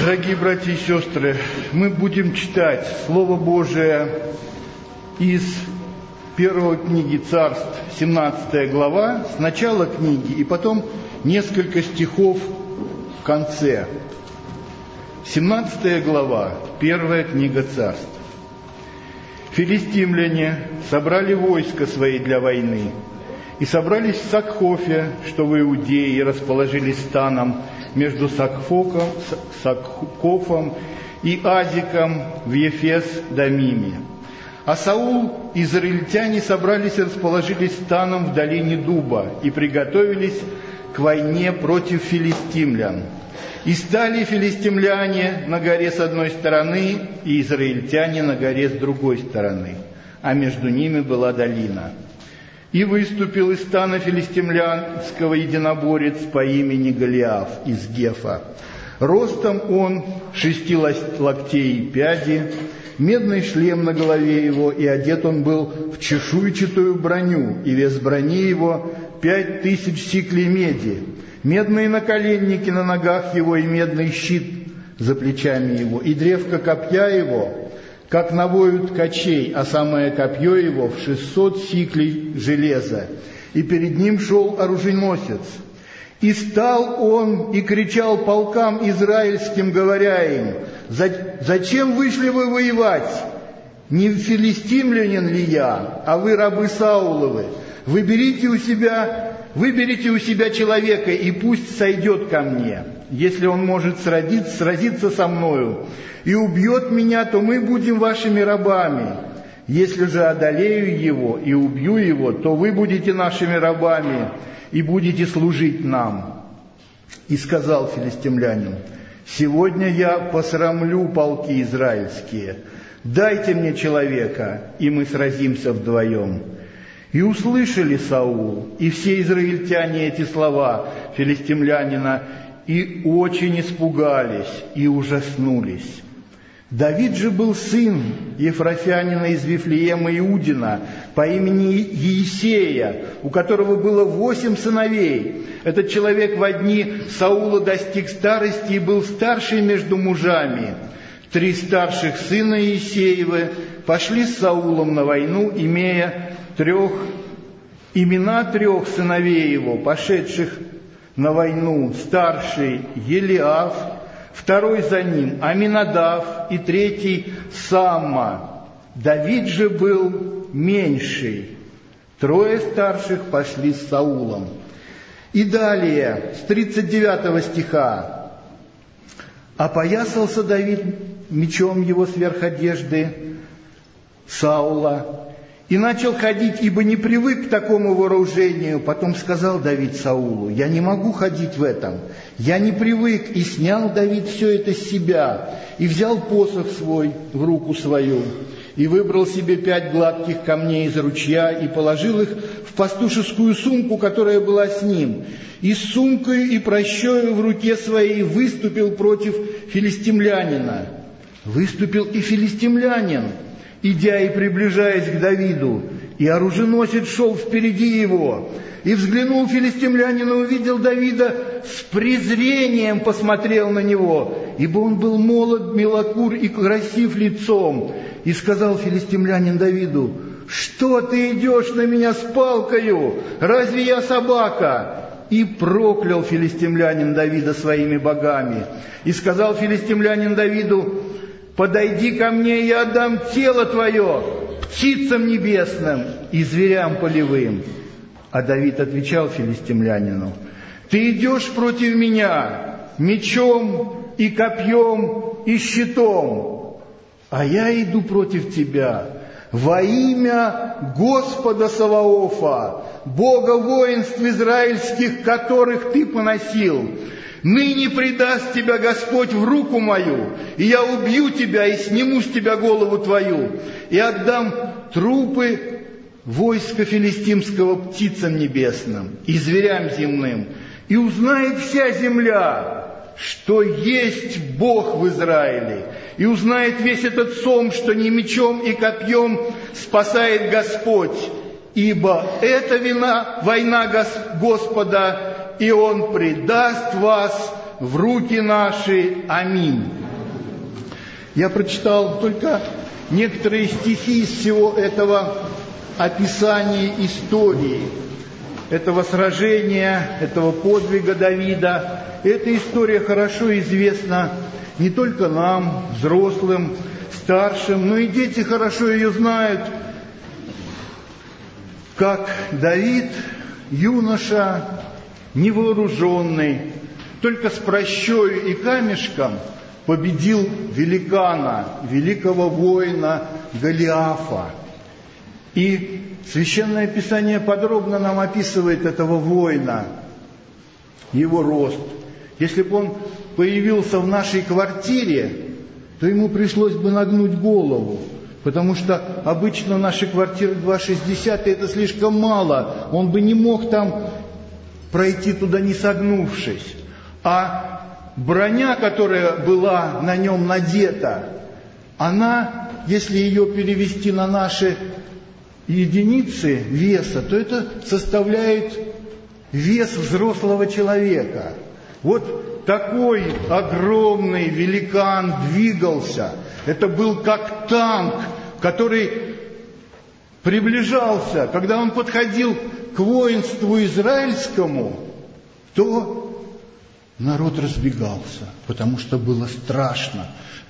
Дорогие братья и сестры, мы будем читать Слово Божие из первой книги Царств, 17 глава, с начала книги, и потом несколько стихов в конце. 17 глава, первая книга Царств. Филистимляне собрали войско свои для войны, и собрались в Сакхофе, что в Иудее, и расположились станом между Сакхофом и Азиком в Ефес-Дамиме. А Саул и израильтяне собрались и расположились станом в долине Дуба и приготовились к войне против филистимлян. И стали филистимляне на горе с одной стороны, и израильтяне на горе с другой стороны, а между ними была долина. И выступил из стана филистимлянского единоборец по имени Голиаф из Гефа. Ростом он 6 локтей и пяди, медный шлем на голове его, и одет он был в чешуйчатую броню, и вес брони его 5000 сиклей меди, медные наколенники на ногах его, и медный щит за плечами его, и древко копья его, как навою ткачей, а самое копье его в 600 сиклей железа. И перед ним шел оруженосец. И стал он и кричал полкам израильским, говоря им: «Зачем вышли вы воевать? Не филистимлянин ли я, а вы рабы Сауловы? Выберите у себя человека, и пусть сойдет ко мне. Если он может сразиться со мною и убьет меня, то мы будем вашими рабами. Если же одолею его и убью его, то вы будете нашими рабами и будете служить нам». И сказал филистимлянин: «Сегодня я посрамлю полки израильские. Дайте мне человека, и мы сразимся вдвоем». И услышали Саул и все израильтяне эти слова филистимлянина, и очень испугались и ужаснулись. Давид же был сын Ефрафянина из Вифлеема Иудина по имени Иисея, у которого было 8 сыновей. Этот человек во дни Саула достиг старости и был старший между мужами. 3 старших сына Иисеевы пошли с Саулом на войну, имея имена 3 сыновей его, пошедших на войну: старший Елиаф, второй за ним Аминадав и 3 Самма. Давид же был меньший. 3 старших пошли с Саулом. И далее, с 39 стиха: «Опоясался Давид мечом его сверх одежды Саула и начал ходить, ибо не привык к такому вооружению. Потом сказал Давид Саулу: я не могу ходить в этом, я не привык. И снял Давид все это с себя, и взял посох свой в руку свою, и выбрал себе 5 гладких камней из ручья, и положил их в пастушескую сумку, которая была с ним. И с сумкой и прощою в руке своей выступил против филистимлянина. Выступил и филистимлянин, идя и приближаясь к Давиду, и оруженосец шел впереди его. И взглянул филистимлянин и увидел Давида, с презрением посмотрел на него, ибо он был молод, милокур и красив лицом. И сказал филистимлянин Давиду: «Что ты идешь на меня с палкою? Разве я собака?» И проклял филистимлянин Давида своими богами. И сказал филистимлянин Давиду: «Подойди ко мне, и я отдам тело твое птицам небесным и зверям полевым». А Давид отвечал филистимлянину: «Ты идешь против меня мечом и копьем и щитом, а я иду против тебя во имя Господа Саваофа, Бога воинств израильских, которых ты поносил. Ныне предаст тебя Господь в руку мою, и я убью тебя и сниму с тебя голову твою, и отдам трупы войска филистимского птицам небесным и зверям земным, и узнает вся земля, что есть Бог в Израиле, и узнает весь этот сом, что не мечом и копьем спасает Господь, ибо это война Господа, и Он предаст вас в руки наши. Аминь. Я прочитал только некоторые стихи из всего этого описания истории, этого сражения, этого подвига Давида. Эта история хорошо известна не только нам, взрослым, старшим, но и дети хорошо ее знают, как Давид, юноша, невооруженный, только с пращою и камешком победил великана, великого воина Голиафа. И Священное Писание подробно нам описывает этого воина, его рост. Если бы он появился в нашей квартире, то ему пришлось бы нагнуть голову, потому что обычно наши квартиры 2,60, и это слишком мало. Он бы не мог там пройти туда, не согнувшись. А броня, которая была на нем надета, она, если ее перевести на наши единицы веса, то это составляет вес взрослого человека. Вот такой огромный великан двигался. Это был как танк, который приближался. Когда он подходил к воинству израильскому, то народ разбегался, потому что было страшно.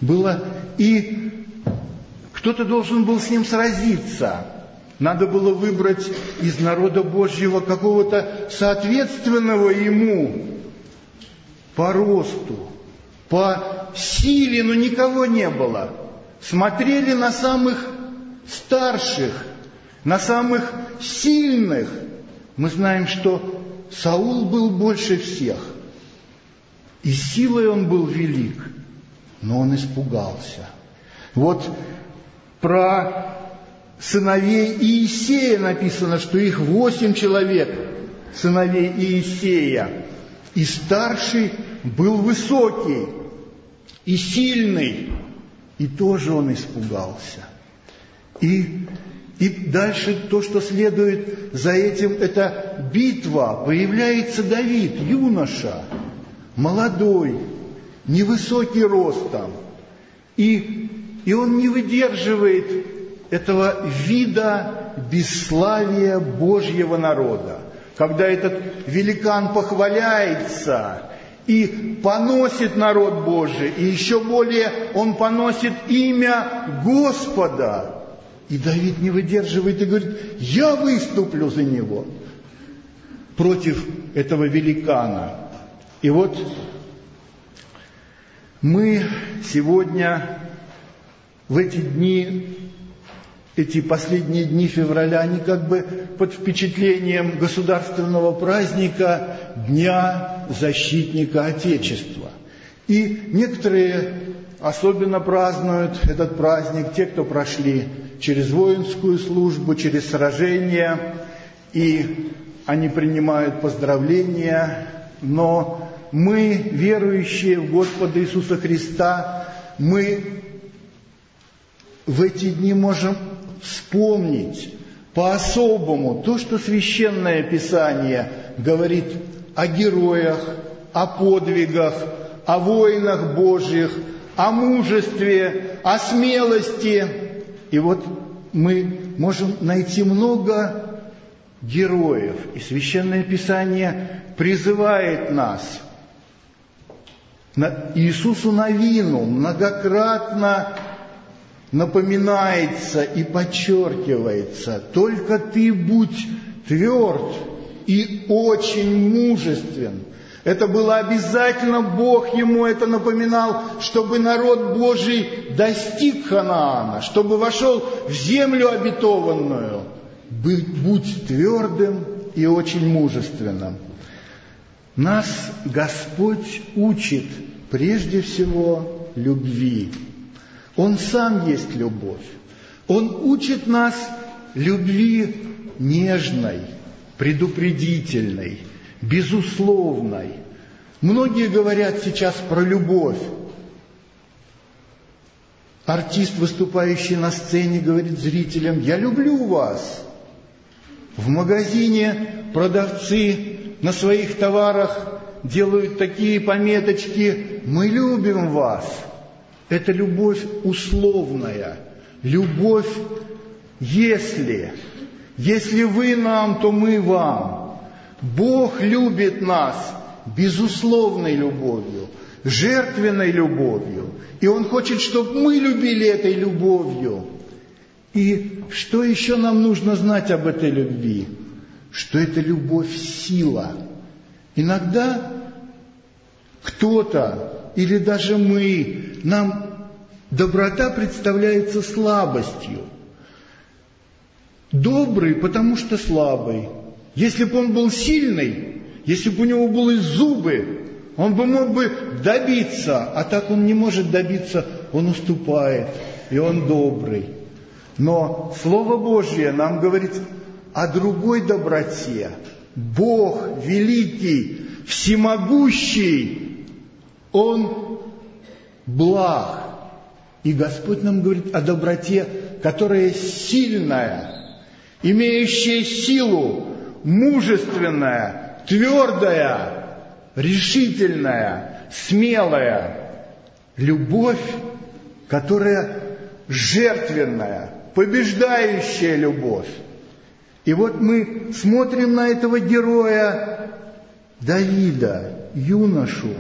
И кто-то должен был с ним сразиться. Надо было выбрать из народа Божьего какого-то соответственного ему по росту, по силе, но никого не было. Смотрели на самых старших, на самых сильных. Мы знаем, что Саул был больше всех, и силой он был велик, но он испугался. Вот про сыновей Иисея написано, что их 8 человек, сыновей Иисея. И старший был высокий и сильный, и тоже он испугался. И дальше то, что следует за этим, это битва. Появляется Давид, юноша, молодой, невысокий ростом. И он не выдерживает этого вида бесславия Божьего народа. Когда этот великан похваляется и поносит народ Божий, и еще более он поносит имя Господа. И Давид не выдерживает и говорит: я выступлю за него против этого великана. И вот мы сегодня в эти дни, эти последние дни февраля, они как бы под впечатлением государственного праздника Дня защитника Отечества. И некоторые особенно празднуют этот праздник, те, кто прошли через воинскую службу, через сражения, и они принимают поздравления. Но мы, верующие в Господа Иисуса Христа, мы в эти дни можем вспомнить по-особому то, что Священное Писание говорит о героях, о подвигах, о воинах Божьих, о мужестве, о смелости. И вот мы можем найти много героев. И Священное Писание призывает нас. Иисусу Навину многократно напоминается и подчеркивается: только ты будь тверд и очень мужествен. Это было обязательно, Бог ему это напоминал, чтобы народ Божий достиг Ханаана, чтобы вошел в землю обетованную. Будь твердым и очень мужественным. Нас Господь учит прежде всего любви. Он сам есть любовь. Он учит нас любви нежной, предупредительной, безусловной. Многие говорят сейчас про любовь. Артист, выступающий на сцене, говорит зрителям: я люблю вас. В магазине продавцы на своих товарах делают такие пометочки: «Мы любим вас». Это любовь условная. Любовь «если». Если вы нам, то мы вам. Бог любит нас безусловной любовью, жертвенной любовью. И Он хочет, чтобы мы любили этой любовью. И что еще нам нужно знать об этой любви? Что это любовь сила. Иногда кто-то или даже мы, нам доброта представляется слабостью. Добрый, потому что слабый. Если бы он был сильный, если бы у него были зубы, он бы мог бы добиться, а так он не может добиться, он уступает, и он добрый. Но Слово Божье нам говорит о другой доброте. Бог великий, всемогущий, Он благ. И Господь нам говорит о доброте, которая сильная, имеющая силу, мужественная, твердая, решительная, смелая. Любовь, которая жертвенная, побеждающая любовь. И вот мы смотрим на этого героя Давида, юношу.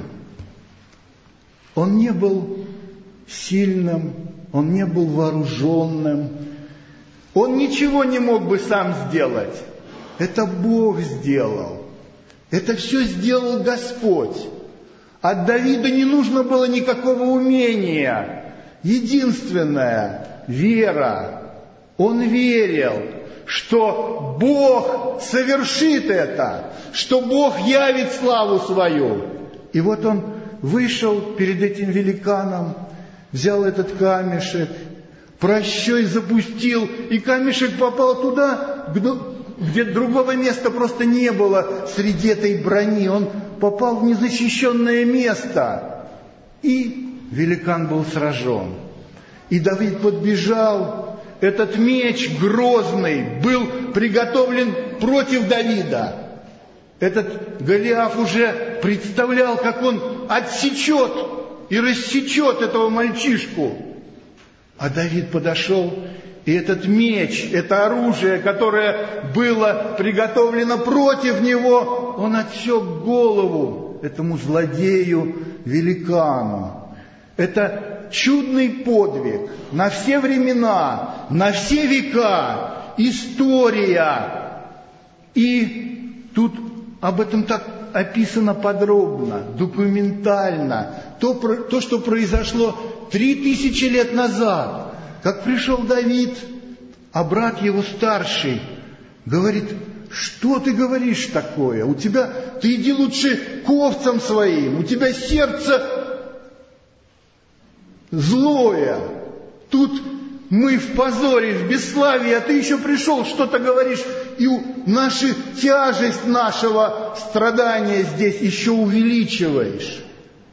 Он не был сильным, он не был вооруженным, он ничего не мог бы сам сделать. Это Бог сделал. Это все сделал Господь. От Давида не нужно было никакого умения. Единственное — вера. Он верил, что Бог совершит это, что Бог явит славу свою. И вот он вышел перед этим великаном, взял этот камешек, прощой запустил, и камешек попал туда, где другого места просто не было среди этой брони. Он попал в незащищенное место, и великан был сражен. И Давид подбежал. Этот меч грозный был приготовлен против Давида. Этот Голиаф уже представлял, как он отсечет и рассечет этого мальчишку. А Давид подошел, и этот меч, это оружие, которое было приготовлено против него, он отсек голову этому злодею, великану. Это чудный подвиг на все времена, на все века, история. И тут об этом так описано подробно, документально. То, что произошло 3000 лет назад, как пришел Давид, а брат его старший говорит: что ты говоришь такое? Ты иди лучше к овцам своим, у тебя сердце злое. Тут мы в позоре, в бесславии, а ты еще пришел, что-то говоришь, и тяжесть нашего страдания здесь еще увеличиваешь.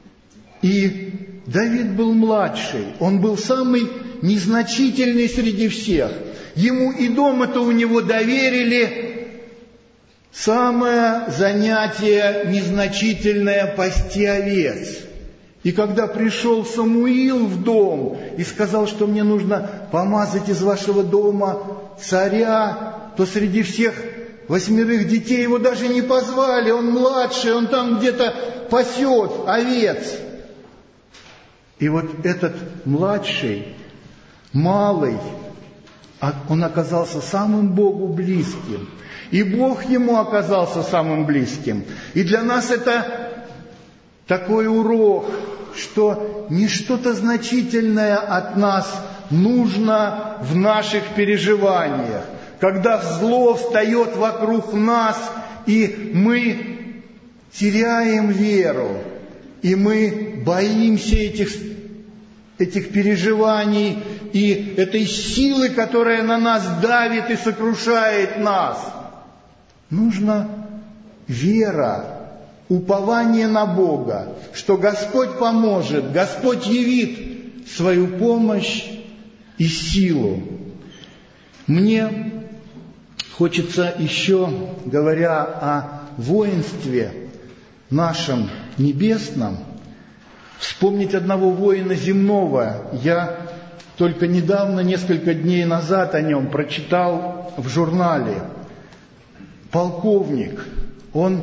И Давид был младший, он был самый незначительный среди всех. Ему и дом-то у него доверили. Самое занятие незначительное — пасти овец. И когда пришел Самуил в дом и сказал, что мне нужно помазать из вашего дома царя, то среди всех 8 детей его даже не позвали. Он младший, он там где-то пасет овец. И вот этот младший, малый, он оказался самым Богу близким. И Бог ему оказался самым близким. И для нас это такой урок, что не что-то значительное от нас нужно в наших переживаниях. Когда зло встает вокруг нас, и мы теряем веру, и мы боимся этих переживаний и этой силы, которая на нас давит и сокрушает нас. Нужна вера, упование на Бога, что Господь поможет, Господь явит свою помощь и силу. Мне хочется еще, говоря о воинстве, нашем небесном, вспомнить одного воина земного. Я только недавно, несколько дней назад о нем прочитал в журнале. Полковник, он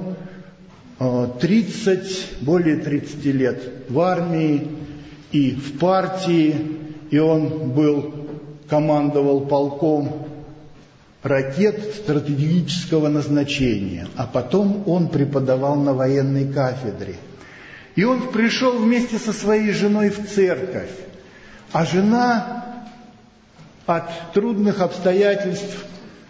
более 30 лет в армии и в партии, и он командовал полком ракет стратегического назначения, а потом он преподавал на военной кафедре. И он пришел вместе со своей женой в церковь, а жена от трудных обстоятельств,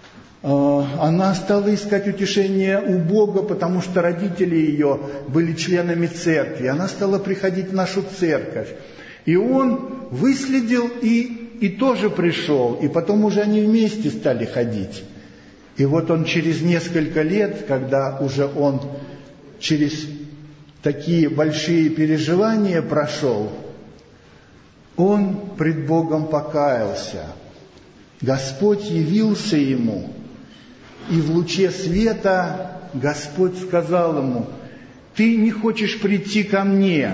она стала искать утешение у Бога, потому что родители ее были членами церкви. Она стала приходить в нашу церковь. И он выследил и тоже пришел. И потом уже они вместе стали ходить. И вот он через несколько лет, когда уже он через такие большие переживания прошел, он пред Богом покаялся. Господь явился ему. И в луче света Господь сказал ему: ты не хочешь прийти ко мне,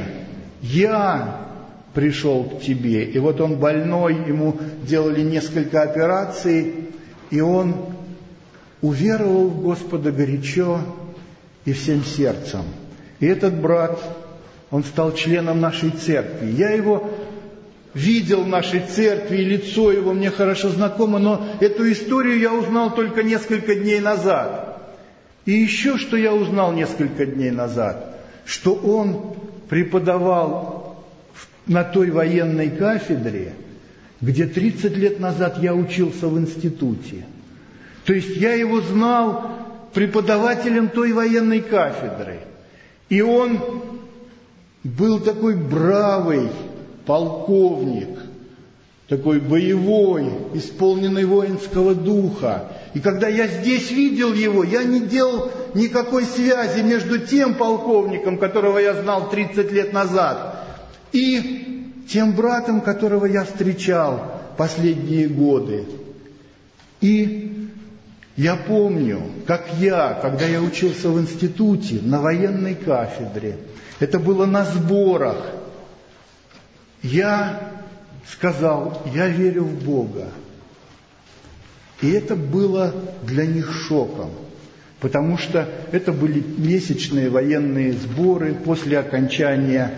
я пришел к тебе. И вот он больной, ему делали несколько операций, и он уверовал в Господа горячо и всем сердцем. И этот брат, он стал членом нашей церкви. Я его видел в нашей церкви, и лицо его мне хорошо знакомо, но эту историю я узнал только несколько дней назад. И еще что я узнал несколько дней назад, что он преподавал на той военной кафедре, где 30 лет назад я учился в институте. То есть я его знал преподавателем той военной кафедры. И он был такой бравый полковник, такой боевой, исполненный воинского духа. И когда я здесь видел его, я не делал никакой связи между тем полковником, которого я знал 30 лет назад, и тем братом, которого я встречал последние годы. И я помню, как когда я учился в институте, на военной кафедре, это было на сборах, я сказал: я верю в Бога. И это было для них шоком, потому что это были месячные военные сборы после окончания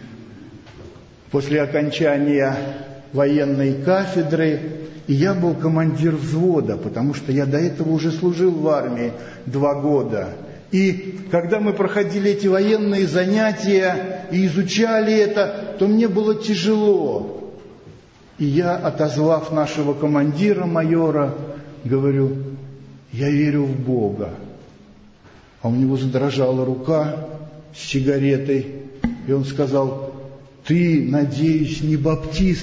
военной кафедры. И я был командир взвода, потому что я до этого уже служил в армии 2 года. И когда мы проходили эти военные занятия и изучали это, то мне было тяжело. И я, отозвав нашего командира, майора, говорю: я верю в Бога. А у него задрожала рука с сигаретой, и он сказал: ты, надеюсь, не баптист?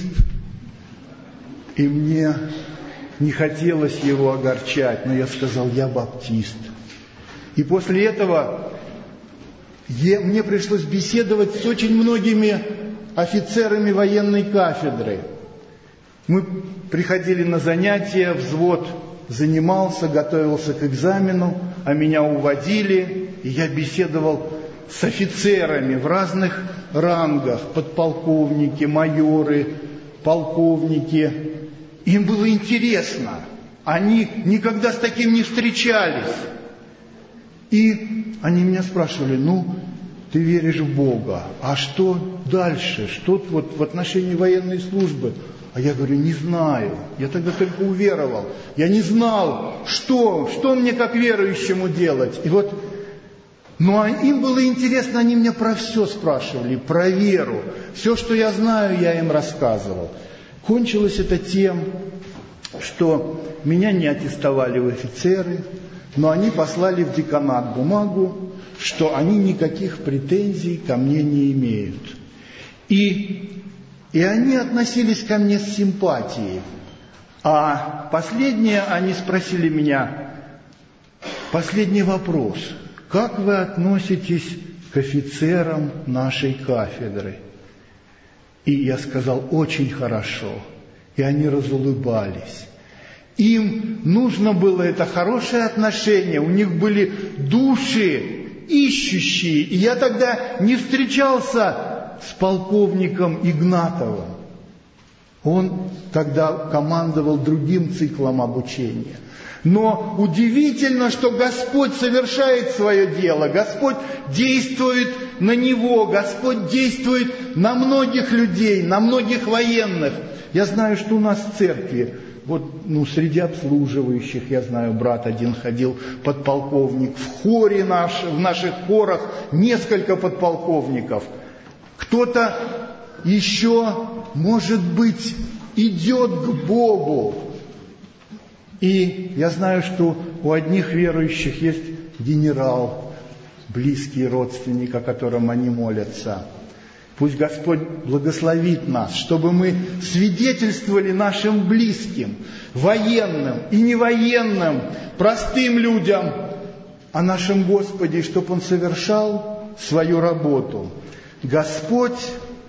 И мне не хотелось его огорчать, но я сказал: я баптист. И после этого мне пришлось беседовать с очень многими офицерами военной кафедры. Мы приходили на занятия, взвод занимался, готовился к экзамену, а меня уводили, и я беседовал с офицерами в разных рангах: подполковники, майоры, полковники. Им было интересно, они никогда с таким не встречались. И они меня спрашивали: ты веришь в Бога, а что дальше, что вот в отношении военной службы? А я говорю: не знаю, я тогда только уверовал, я не знал, что мне как верующему делать. И вот, им было интересно, они меня про все спрашивали, про веру. Все, что я знаю, я им рассказывал. Кончилось это тем, что меня не аттестовали в офицеры, но они послали в деканат бумагу, что они никаких претензий ко мне не имеют. И они относились ко мне с симпатией. А последнее, они спросили меня, последний вопрос: как вы относитесь к офицерам нашей кафедры? И я сказал: очень хорошо. И они разулыбались. Им нужно было это хорошее отношение, у них были души ищущие. И я тогда не встречался с полковником Игнатовым. Он тогда командовал другим циклом обучения. Но удивительно, что Господь совершает свое дело, Господь действует на него, Господь действует на многих людей, на многих военных. Я знаю, что у нас в церкви, среди обслуживающих, я знаю, брат один ходил, подполковник, в хоре в наших хорах несколько подполковников. Кто-то еще, может быть, идет к Богу. И я знаю, что у одних верующих есть генерал, близкий родственник, о котором они молятся. Пусть Господь благословит нас, чтобы мы свидетельствовали нашим близким, военным и невоенным, простым людям о нашем Господе, чтобы Он совершал свою работу. Господь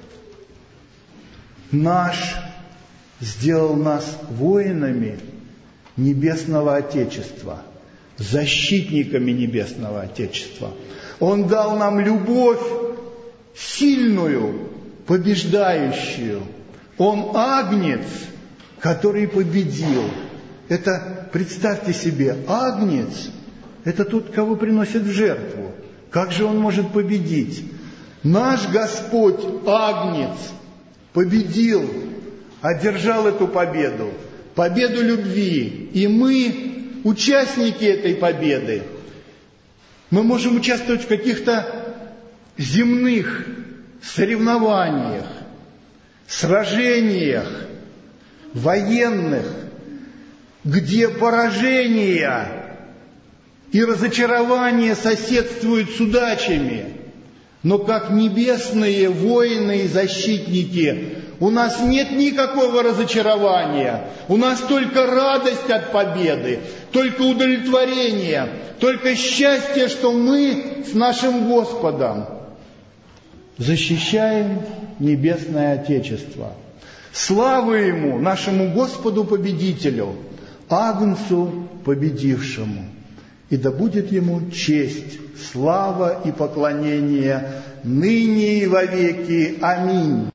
наш сделал нас воинами Небесного Отечества, защитниками Небесного Отечества. Он дал нам любовь сильную, побеждающую. Он агнец, который победил. Это, представьте себе, агнец – это тот, кого приносят в жертву. Как же он может победить? Наш Господь, агнец, победил, одержал эту победу. Победу любви. И мы, участники этой победы, мы можем участвовать в каких-то земных соревнованиях, сражениях, военных, где поражения и разочарования соседствуют с удачами. Но как небесные воины и защитники у нас нет никакого разочарования. У нас только радость от победы, только удовлетворение, только счастье, что мы с нашим Господом защищаем Небесное Отечество. Слава Ему, нашему Господу-победителю, Агнцу победившему. И да будет Ему честь, слава и поклонение ныне и вовеки. Аминь.